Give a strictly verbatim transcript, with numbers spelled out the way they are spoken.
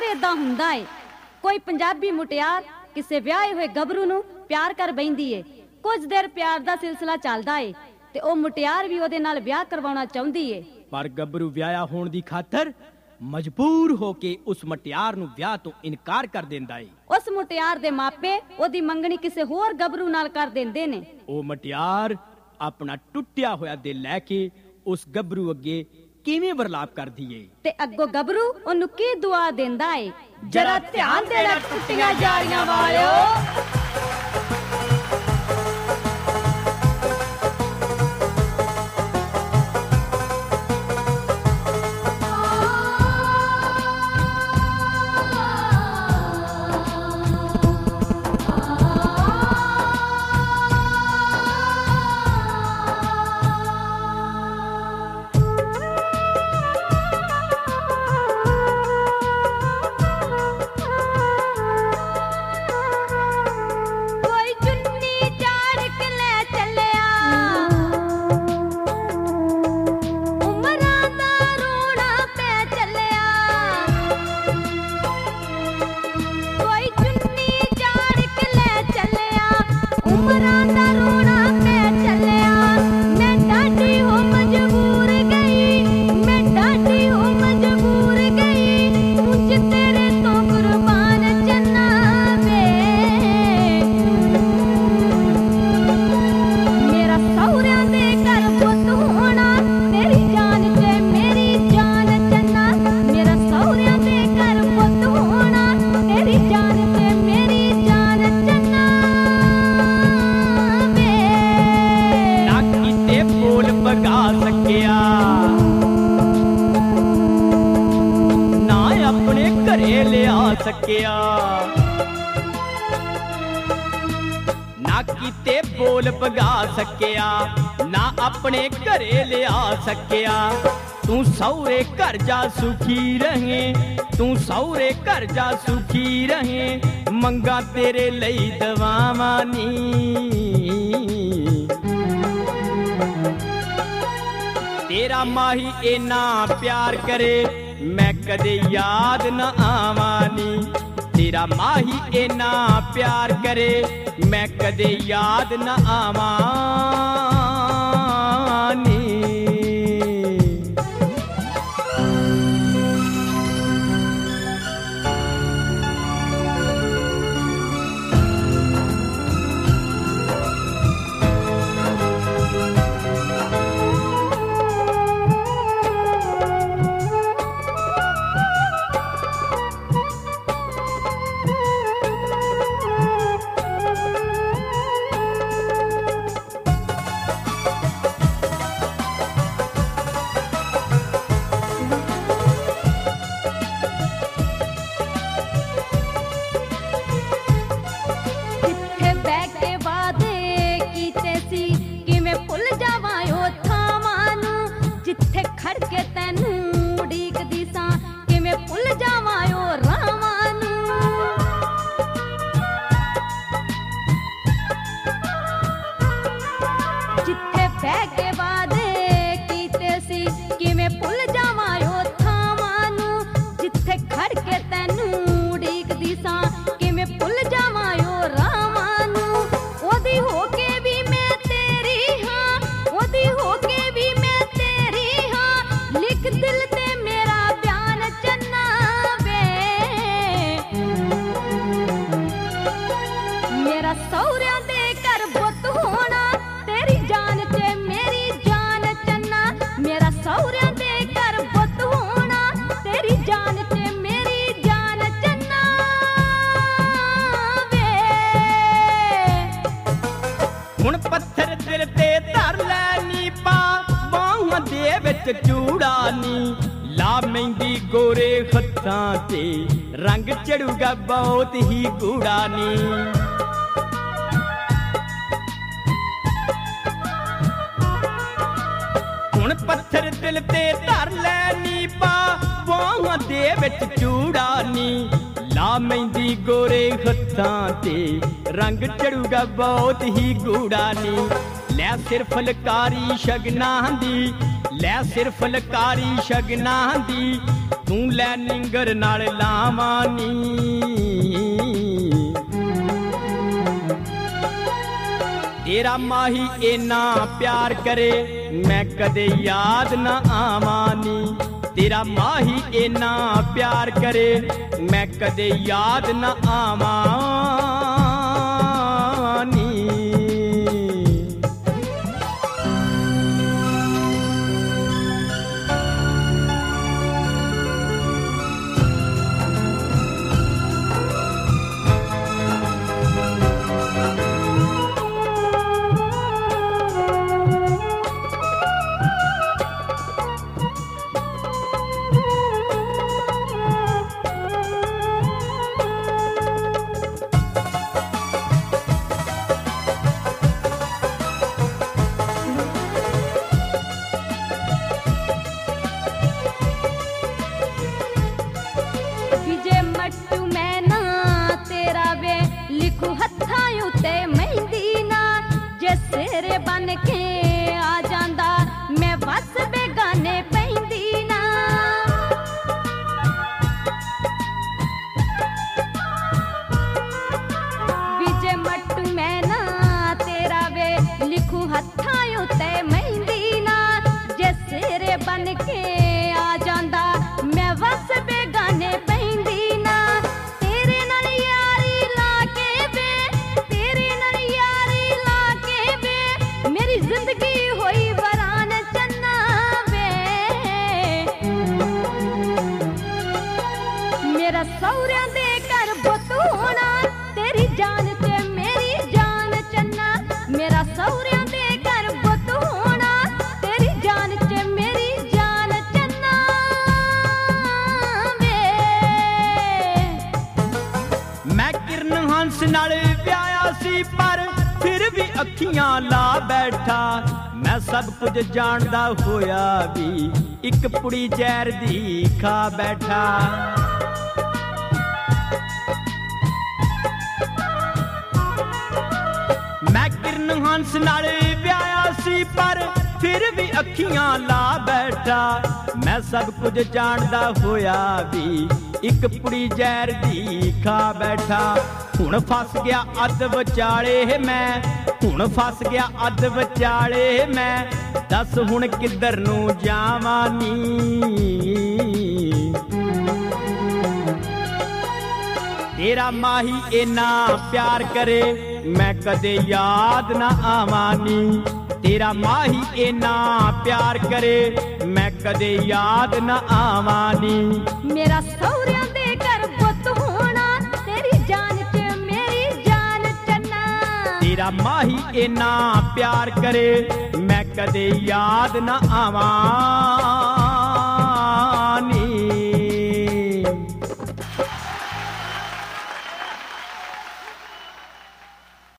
ਏਦਾਂ ਹੁੰਦਾ ਏ। ਕੋਈ ਪੰਜਾਬੀ ਮੁਟਿਆਰ ਕਿਸੇ ਵਿਆਹੇ ਹੋਏ ਗੱਭਰੂ ਨੂੰ ਪਿਆਰ ਕਰ ਬੈਂਦੀ ਏ। ਕੁਝ ਦੇਰ ਪਿਆਰ ਦਾ ਸਿਲਸਿਲਾ ਚੱਲਦਾ ਏ ਤੇ ਉਹ ਮੁਟਿਆਰ ਵੀ ਉਹਦੇ ਨਾਲ ਵਿਆਹ ਕਰਵਾਉਣਾ ਚਾਹੁੰਦੀ ਏ। ਪਰ ਗੱਭਰੂ ਵਿਆਹਿਆ ਹੋਣ ਦੀ ਖਾਤਰ ਮਜਬੂਰ ਹੋ ਕੇ ਉਸ ਮੁਟਿਆਰ ਨੂੰ ਵਿਆਹ ਤੋਂ ਇਨਕਾਰ ਕਰ ਦਿੰਦਾ ਏ। ਉਸ ਮੁਟਿਆਰ ਦੇ ਮਾਪੇ ਉਹਦੀ ਮੰਗਣੀ ਕਿਸੇ ਹੋਰ ਗੱਭਰੂ ਨਾਲ ਕਰ ਦਿੰਦੇ ਨੇ। ਉਹ ਮੁਟਿਆਰ ਆਪਣਾ ਟੁੱਟਿਆ ਹੋਇਆ ਦਿਲ ਲੈ ਕੇ ਉਸ ਗੱਭਰੂ ਅੱਗੇ ਕਿਵੇਂ ਵਰਲਾਪ ਕਰਦੀ ਏ ਤੇ ਅੱਗੋਂ ਗੱਭਰੂ ਉਹਨੂੰ ਕੀ ਦੁਆ ਦਿੰਦਾ ਏ, ਜਰਾ ਧਿਆਨ ਦੇਣਾ ਟੁੱਟੀਆਂ ਯਾਰੀਆਂ ਵਾਲਿਓ। ਨਾ ਕੀਤੇ ਬੋਲ ਭਗਾ ਸਕਿਆ, ਨਾ ਆਪਣੇ ਘਰੇ ਲਿਆ ਸਕਿਆ। ਤੂੰ ਸਹੁਰੇ ਘਰ ਜਾ ਸੁਖੀ ਰਹੇ, ਤੂੰ ਸਹੁਰੇ ਘਰ ਜਾ ਸੁਖੀ ਰਹੇ, ਮੰਗਾ ਤੇਰੇ ਲਈ ਦਵਾਵਾਂ ਨੀ। ਤੇਰਾ ਮਾਹੀ ਇੰਨਾ ਪਿਆਰ ਕਰੇ, ਮੈਂ ਕਦੇ ਯਾਦ ਨਾ ਆਵਾਂ ਨੀ। ਤੇਰਾ ਮਾਹੀ ਇੰਨਾ ਪਿਆਰ ਕਰੇ, ਮੈਂ ਕਦੇ ਯਾਦ ਨਾ ਆਵਾਂ ਨੀ। ਚੂੜਾ ਨੀ ਲਾ ਮਹਿੰਦੀ ਗੋਰੇ ਹੱਥਾਂ ਤੇ, ਰੰਗ ਚੜੂਗਾ ਬਹੁਤ ਹੀ ਗੂੜਾ ਨੀ। ਹੁਣ ਪੱਥਰ ਦਿਲ ਤੇ ਧਰ ਲੈ ਨੀ ਪਾ, ਬਾਹਾਂ ਦੇ ਵਿੱਚ ਚੂੜਾ ਨੀ ਲਾ ਮਹਿੰਦੀ ਗੋਰੇ ਹੱਥਾਂ ਤੇ, ਰੰਗ ਚੜੂਗਾ ਬਹੁਤ ਹੀ ਗੂੜਾ ਨੀ। ਲੈ ਸਿਰ ਫੁਲਕਾਰੀ ਸ਼ਗਨਾਂ ਦੀ, ਲੈ ਸਿਰ ਫੁਲਕਾਰੀ ਸ਼ਗਨਾਂ ਦੀ, ਤੂੰ ਲੈ ਨਿੰਗਰ ਨਾਲ ਲਾਵਾਂ ਨੀ। ਤੇਰਾ ਮਾਹੀ ਇੰਨਾ ਪਿਆਰ ਕਰੇ ਮੈਂ ਕਦੇ ਯਾਦ ਨਾ ਆਵਾਂ ਨੀ। ਤੇਰਾ ਮਾਹੀ ਇੰਨਾ ਪਿਆਰ ਕਰੇ ਮੈਂ ਕਦੇ ਯਾਦ ਨਾ ਆਵਾਂ ਨੀ। बन के आ जांदा मैं बस बेगाने पैंदी ना। विजे मट्टू मैं ना तेरा वे लिखू हत्थां उत्ते मेहंदी ना। जे सेरे बन के आ जांदा मैं बस बेगाने पैंदी ना। तेरे नाल यारी ला के वे तेरे नाल यारी ला के वे मेरी जिंदगी होई वरान चन्ना वे। मेरा सौरिया दे घर बुत होना तेरी जान च मेरी जान चन्ना। मेरा सौरिया दे घर बुत होना तेरी जान च मेरी जान चन्ना वे। मैं किरण हंस नाल व्याया सी पर फिर भी अखियां ला बैठा। मैं सब कुछ जानदा होया भी एक पुड़ी जहर दी खा बैठा। मैं किरण हंस नाल व्याया सी पर फिर भी अखियां ला बैठा। मैं सब कुछ जानदा होया भी एक पुड़ी जहर दी खा बैठा। हुण फस गया अध विचाले मैं हुण फस गया अध विचाले मैं। दस हुण किधर नूं जावां नी। तेरा माही इन्ना प्यार करे मैं कदे याद ना आवां नी। तेरा माही इन्ना प्यार करे मैं कदे याद ना आवां नी। मेरा सौरिया दे घर पुत होना तेरी जान च मेरी जान चन्ना। तेरा माही इन्ना प्यार करे मैं कदे याद ना आवां